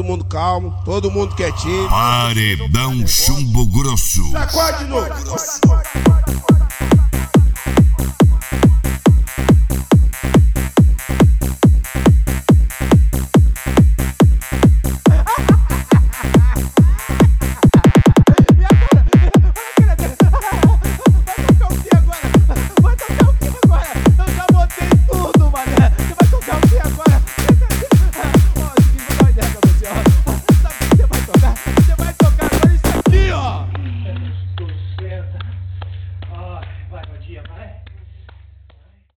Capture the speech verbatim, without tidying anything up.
todo mundo calmo, todo mundo quietinho. Paredão Chumbo Grosso. Sacode de novo.